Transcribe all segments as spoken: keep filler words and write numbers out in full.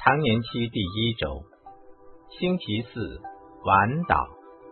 常年期第一周，星期四，晚祷。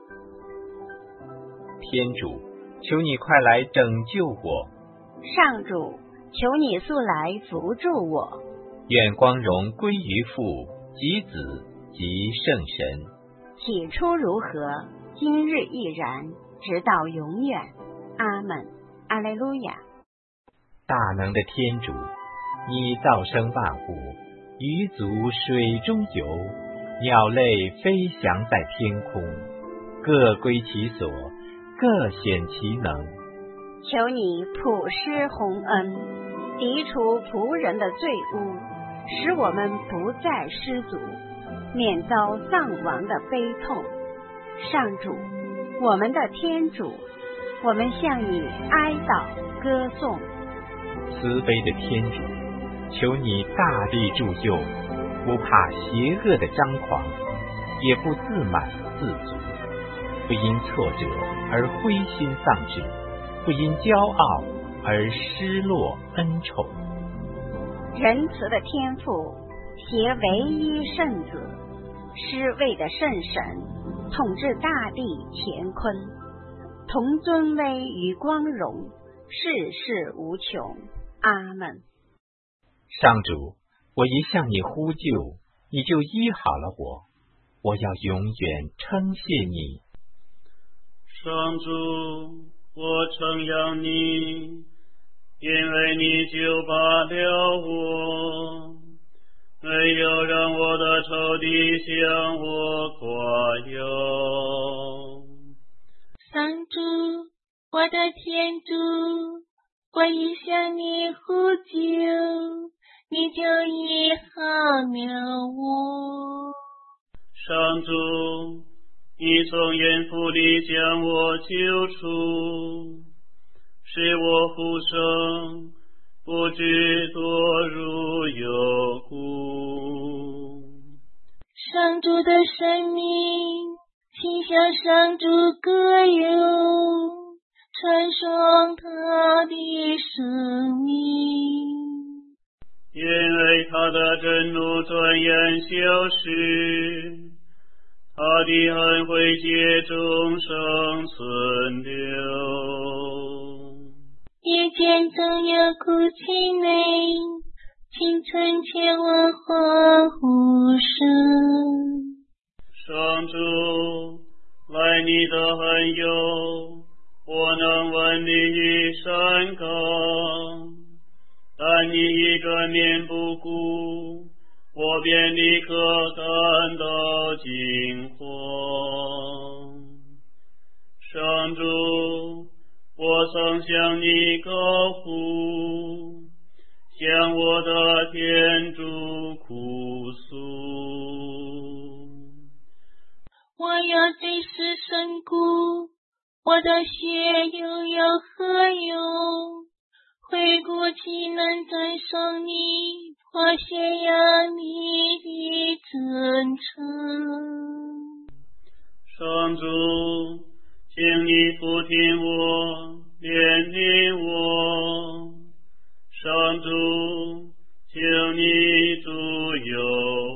天主，求你快来拯救我。 上主，求你速来扶助我。 愿光荣归于父及子及圣神。 起初如何，今日亦然，直到永远。阿们。阿肋路亚。 大能的天主，你造生万物，鱼足水中游，鸟类飞翔在天空，各归其所，各显其能。 求你普施洪恩，涤除仆人的罪污，使我们不再失足，免遭丧亡的悲痛。上主，我们的天主，我们向你哀悼歌颂。 慈悲的天主，求你大力助佑，不怕邪恶的张狂，也不自满自足，不因挫折而灰心丧志，不因骄傲而失落恩宠。 仁慈的天父，携唯一圣子，施位的圣神，统治大地乾坤，同尊威与光荣，世世无穷。阿们。 上主，我一向你呼救，你就医好了我，我要永远称谢你。 上主，我称扬你，因为你救拔了我，没有让我的仇敌向我夸耀。 上主，我的天主，我一向你呼救，你就医好了我。 上主，你从阴府里将我救出，使我复生，不知堕入幽谷。 上主的生命，请向上主歌咏，传颂他的生命。 因为他的震怒转眼消失，他的恩惠借众生存留。 夜间总有哭泣泪，清晨前往欢呼声。 上主，来你的恩友，我能闻你一山岗，但你一转面不顾，我便立刻感到惊慌。上主，我曾向你高呼，向我的天主哭诉。 我要罪死深谷，我的血又有何用？回顾岂能赞赏你，或宣扬你的真诚？ 上主，请你俯听我，怜悯我。上主，请你助佑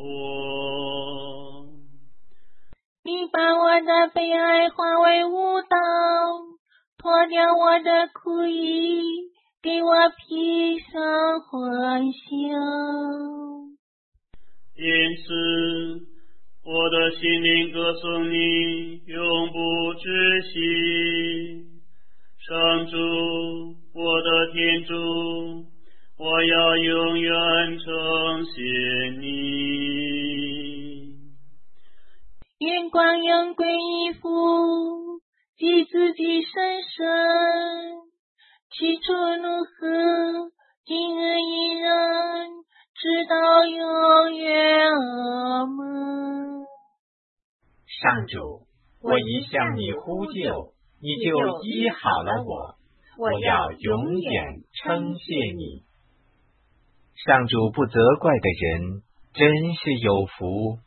我。 你把我的悲哀化为舞蹈，脱掉我的哭衣，给我披上欢笑。 因此，我的心灵歌颂你，永不止息。上主，我的天主，我要永远称谢你。 愿光荣归于父及子及圣神，起初如何，今日依然，直到永远。阿们。 上主，我一向你呼救，你就医好了我，我要永远称谢你。上主不责怪的人，真是有福。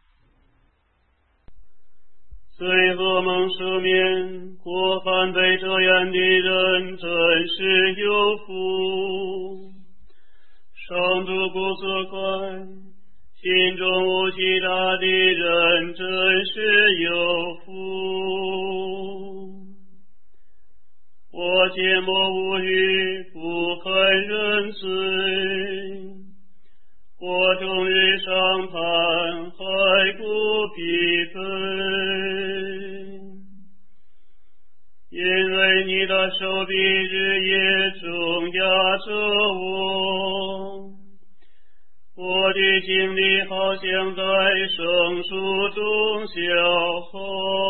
罪恶蒙赦免，或犯罪这样的人，真是有福。上主不责怪， 心中无其他的人真是有福。我缄默无语，不肯认罪，我终日伤叹，骸骨疲惫，因为你的手臂日夜重压着我，我的精力好像在生疏中消耗。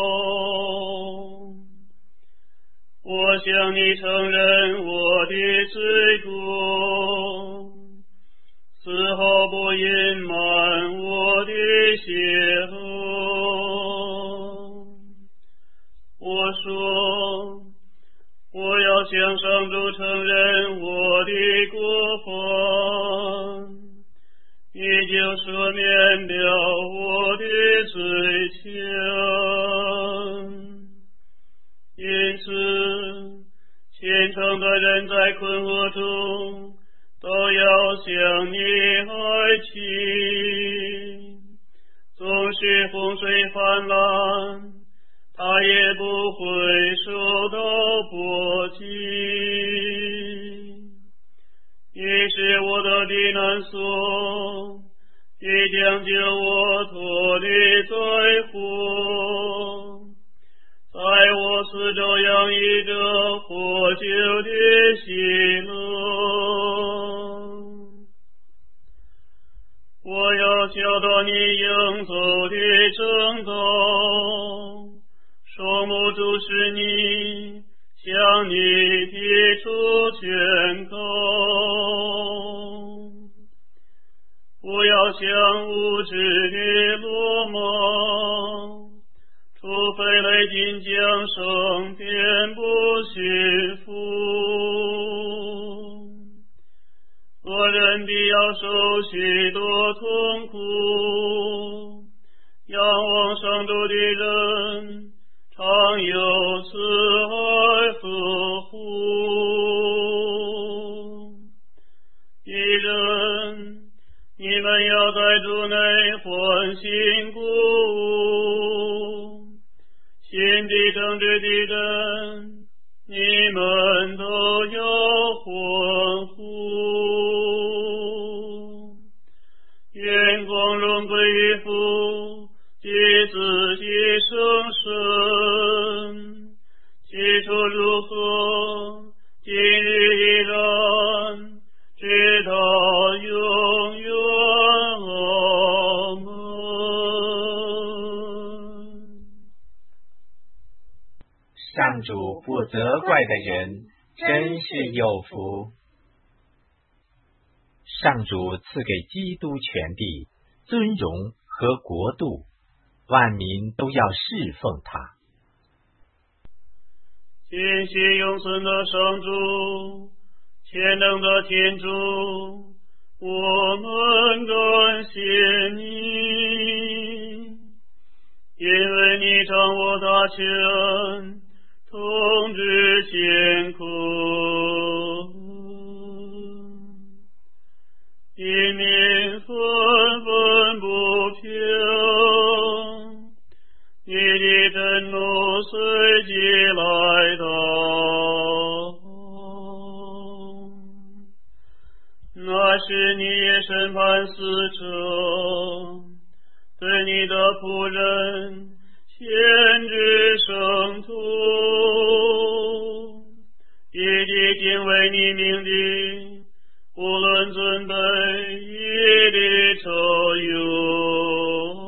我向你承认我的罪过，丝毫不隐瞒我的邪恶。我说，我要向上主承认我的过犯，你就赦免了我的罪愆。因此，虔诚的人在困惑中都要向你哀泣，纵使洪水泛滥，他也不会受到波及。你是我的避难所，你将救我脱离灾祸，在我四周洋溢着获救的喜乐。我要教导你应走的正道，双目注视你，向你提出劝告。不要像无知的罗马，除非雷霆降生，便不驯服。恶人必要受许多痛苦，仰望上主的人常有慈爱呵护。一人，你们要在主内欢欣鼓舞，心地正直的人，你们都要欢呼。愿光荣归于父及子及圣神，起初如何，今日依然，直到永远。阿门。 上主不责怪的人真是有福。上主赐给基督权力、尊荣和国度，万民都要侍奉他。 谢谢永存的上主，全能的天主，我们感谢你，因为你掌握大权，统治乾坤，一民纷纷不平，你的震怒随即来到，那时你也审判死者，对你的仆人限制圣徒，以及敬畏你名的，无论尊卑，一律受用。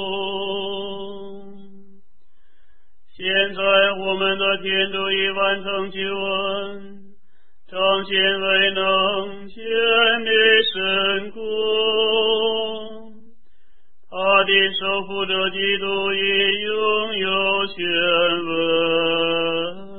现在我们的天主已完成救恩，彰显为能显的神国，他的守护者基督已拥有权威，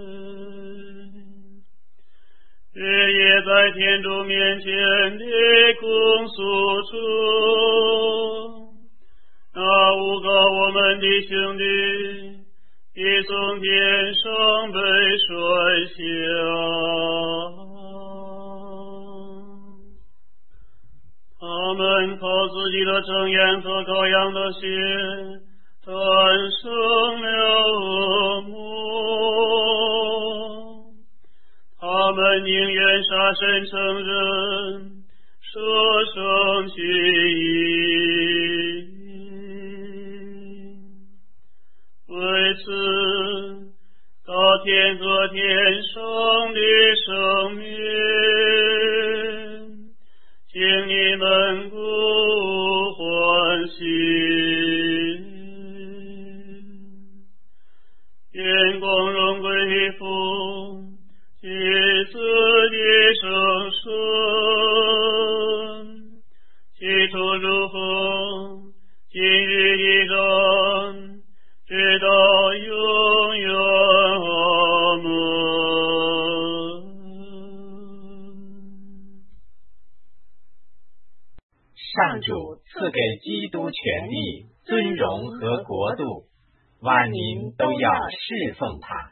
日夜在天主面前的公诉处，那诬告我们的兄弟已从天上被摔下，他们靠自己的的正眼和羔羊的血，战胜了恶魔。他们宁愿杀身成人，舍生取义。为此，高天和天上的生命，请你们故欢喜。愿光荣归于父及子的圣神，起初如何，今日依然，直到永远。阿门。 上主赐给基督权力、尊荣和国度，万民都要侍奉他。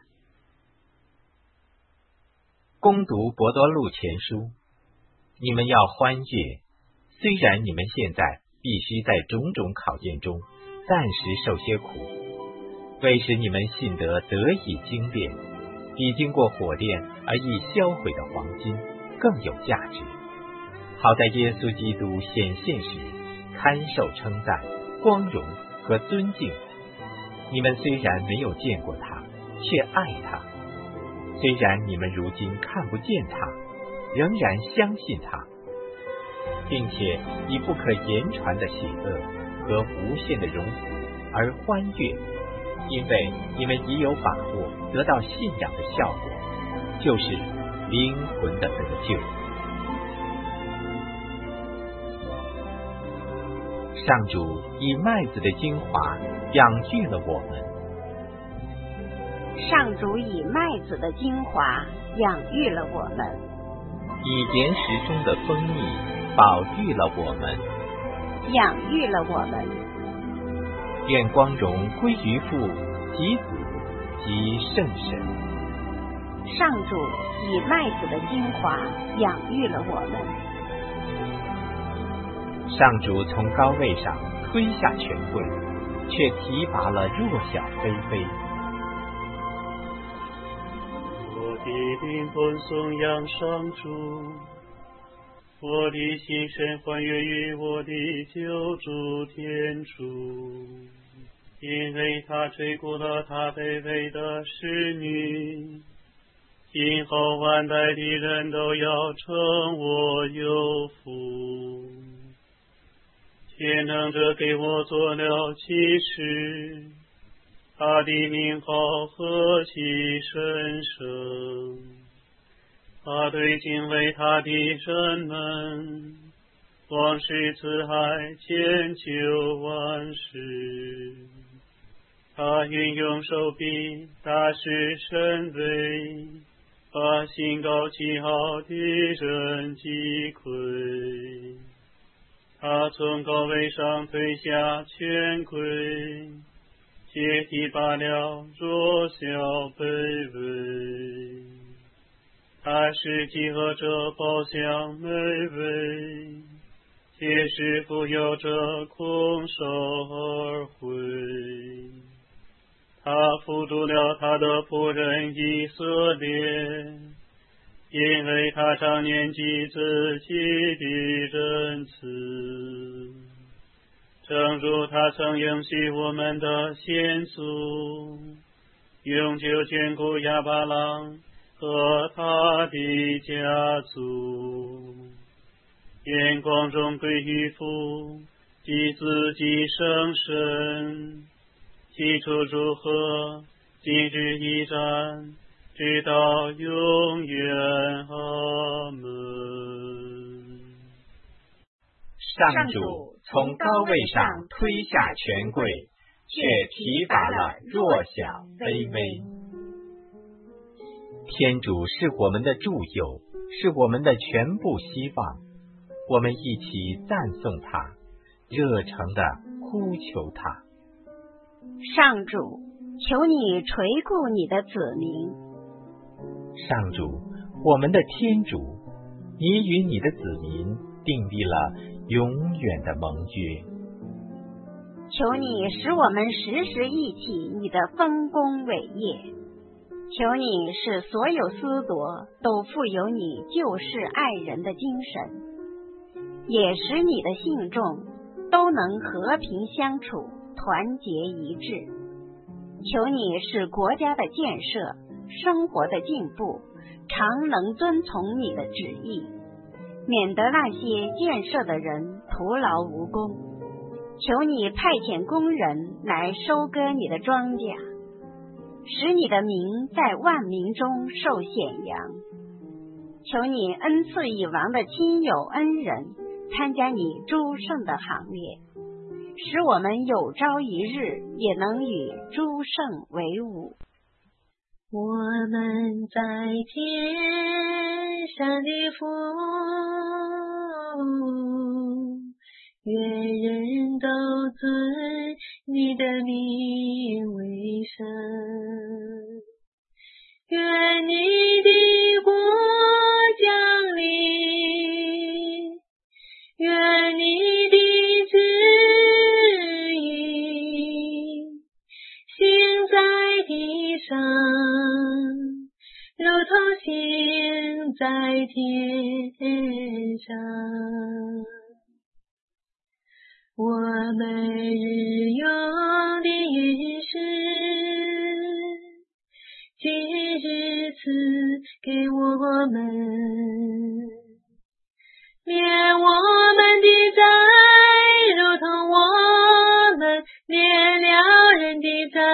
攻读伯多禄前书，你们要欢悦，虽然你们现在必须在种种考验中暂时受些苦，为使你们信得得以精炼，比经过火炼而易销毁的黄金更有价值，好在耶稣基督显现时堪受称赞、光荣和尊敬。你们虽然没有见过他，却爱他；虽然你们如今看不见他，仍然相信他，并且以不可言传的喜乐和无限的荣福而欢悦，因为你们已有把握得到信仰的效果，就是灵魂的得救。上主以麦子的精华养育了我们， 上主以麦子的精华养育了我们， 以岩石中的蜂蜜保育了我们， 养育了我们。 愿光荣归于父及子及圣神。 上主以麦子的精华养育了我们。 上主从高位上推下权贵，却提拔了弱小卑微。 我的灵魂颂扬上主，我的心神欢悦于我的救主天主，因为他垂顾了他卑微的使女，今后万代的人都要称我有福。全能者给我做了启示，他的名号何其神圣，他对敬畏他的人们，广施慈爱，千秋万世。他运用手臂，大施神威，把心高气傲的人击溃。他从高位上推下权贵，且提拔了弱小卑微。他使饥饿者饱享美味，且使富有者空手而回。他扶助了他的仆人以色列，因为他常念及自己的仁慈，正如他曾应许我们的先祖，永久眷顾亚巴郎和他的家族。愿光荣归于父及子及圣神，起初如何，今日依然，直到永远。阿门。 上主从高位上推下权贵，却提拔了弱小卑微。天主是我们的助佑，是我们的全部希望，我们一起赞颂他，热诚地呼求他。 上主，求你垂顾你的子民。 上主，我们的天主，你与你的子民订立了永远的盟约。 求你使我们时时忆起你的丰功伟业，求你使所有思铎都富有你救世爱人的精神，也使你的信众都能和平相处，团结一致。求你使国家的建设、生活的进步常能遵从你的旨意，免得那些建设的人徒劳无功。求你派遣工人来收割你的庄稼，使你的名在万民中受显扬。求你恩赐已亡的亲友恩人参加你诸圣的行列，使我们有朝一日也能与诸圣为伍。 我们在天上的父，愿人都尊你的名为圣，愿你的国降临，愿你的旨意行在地上，如同行在天上。我们日用的饮食，今日赐给我们，免我们的债，如同我们免了人的债，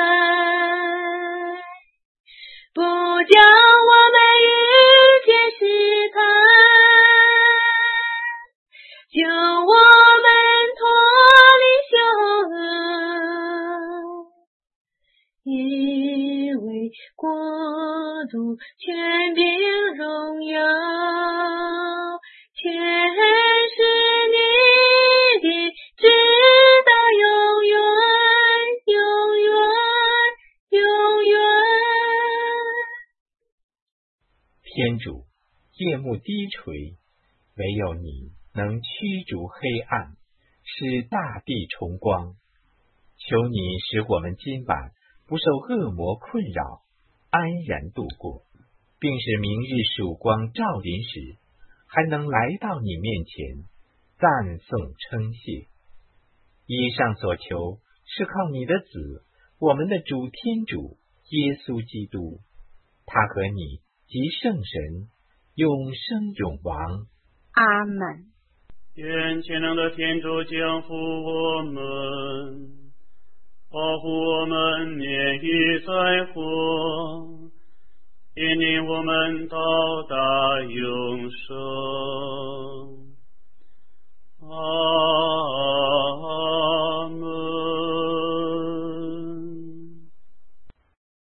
不叫我们遇见试探，救我们脱离羞恶，因为国度、权柄、荣耀全是你的，直到永远，永远，永远。 天主，夜幕低垂，唯有你能驱逐黑暗，使大地重光。求你使我们今晚不受恶魔困扰，安然度过，并使明日曙光照临时，还能来到你面前，赞颂称谢。以上所求是靠你的子，我们的主天主耶稣基督，他和你及圣神永生永王。 阿们。 愿全能的天主降福我们，保护我们免于灾祸，引领我们到达永生。